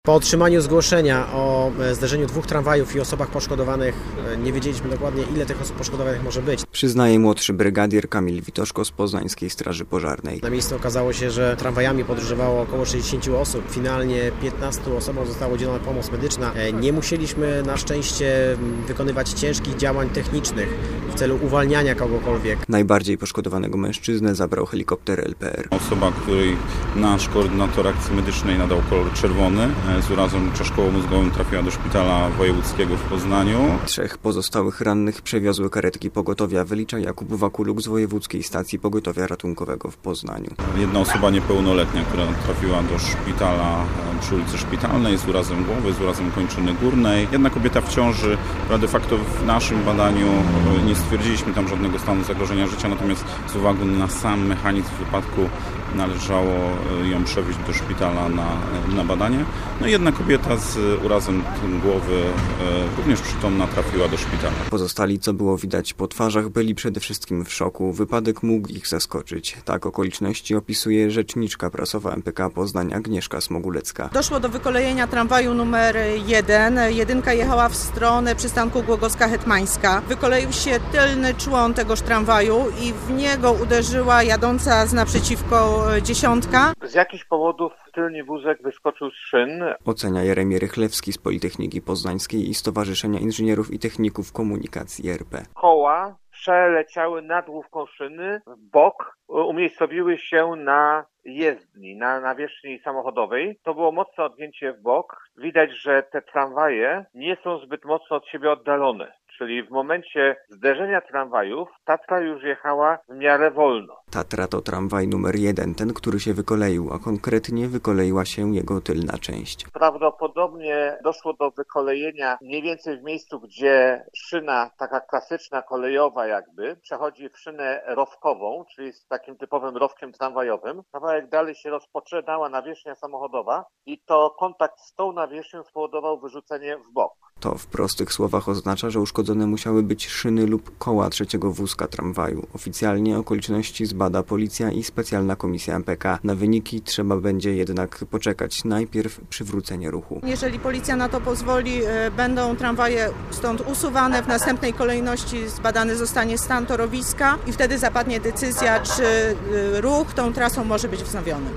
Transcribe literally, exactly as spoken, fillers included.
Po otrzymaniu zgłoszenia o zderzeniu dwóch tramwajów i osobach poszkodowanych nie wiedzieliśmy dokładnie, ile tych osób poszkodowanych może być. Przyznaje młodszy brygadier Kamil Witoszko z Poznańskiej Straży Pożarnej. Na miejscu okazało się, że tramwajami podróżowało około sześćdziesięciu osób. Finalnie piętnastu osobom została udzielona pomoc medyczna. Nie musieliśmy na szczęście wykonywać ciężkich działań technicznych w celu uwalniania kogokolwiek. Najbardziej poszkodowanego mężczyznę zabrał helikopter L P R. Osoba, której nasz koordynator akcji medycznej nadał kolor czerwony, z urazem czaszkowo-mózgowym trafiła do szpitala wojewódzkiego w Poznaniu. Trzech pozostałych rannych przewiozły karetki pogotowia, wylicza Jakub Wakuluk z Wojewódzkiej Stacji Pogotowia Ratunkowego w Poznaniu. Jedna osoba niepełnoletnia, która trafiła do szpitala przy ulicy Szpitalnej z urazem głowy, z urazem kończyny górnej. Jedna kobieta w ciąży, która de facto w naszym badaniu nie stwierdziliśmy tam żadnego stanu zagrożenia życia, natomiast z uwagi na sam mechanizm wypadku należało ją przewieźć do szpitala na, na badanie. No i jedna kobieta z urazem głowy, również przytomna, trafiła do szpitala. Pozostali, co było widać po twarzach, byli przede wszystkim w szoku. Wypadek mógł ich zaskoczyć. Tak okoliczności opisuje rzeczniczka prasowa M P K Poznań Agnieszka Smogulecka. Doszło do wykolejenia tramwaju numer jeden. Jedynka jechała w stronę przystanku Głogowska-Hetmańska. Wykoleił się tylny człon tegoż tramwaju i w niego uderzyła jadąca z naprzeciwko dziesiątka. Z jakichś powodów tylny wózek wyskoczył z szyn. Ocenia Jeremie Rychlewski z Politechniki Poznańskiej i Stowarzyszenia Inżynierów i Techników Komunikacji R P. Koła przeleciały nad główką szyny w bok, umiejscowiły się na jezdni, na nawierzchni samochodowej. To było mocne odgięcie w bok. Widać, że te tramwaje nie są zbyt mocno od siebie oddalone. Czyli w momencie zderzenia tramwajów Tatra już jechała w miarę wolno. Tatra to tramwaj numer jeden, ten, który się wykoleił, a konkretnie wykoleiła się jego tylna część. Prawdopodobnie doszło do wykolejenia mniej więcej w miejscu, gdzie szyna taka klasyczna, kolejowa jakby, przechodzi w szynę rowkową, czyli z takim typowym rowkiem tramwajowym. Kawałek dalej się rozpoczynała nawierzchnia samochodowa i to kontakt z tą nawierzchnią spowodował wyrzucenie w bok. To w prostych słowach oznacza, że uszkodzone musiały być szyny lub koła trzeciego wózka tramwaju. Oficjalnie okoliczności zbada policja i specjalna komisja M P K. Na wyniki trzeba będzie jednak poczekać. Najpierw przywrócenie ruchu. Jeżeli policja na to pozwoli, będą tramwaje stąd usuwane. W następnej kolejności zbadany zostanie stan torowiska i wtedy zapadnie decyzja, czy ruch tą trasą może być wznowiony.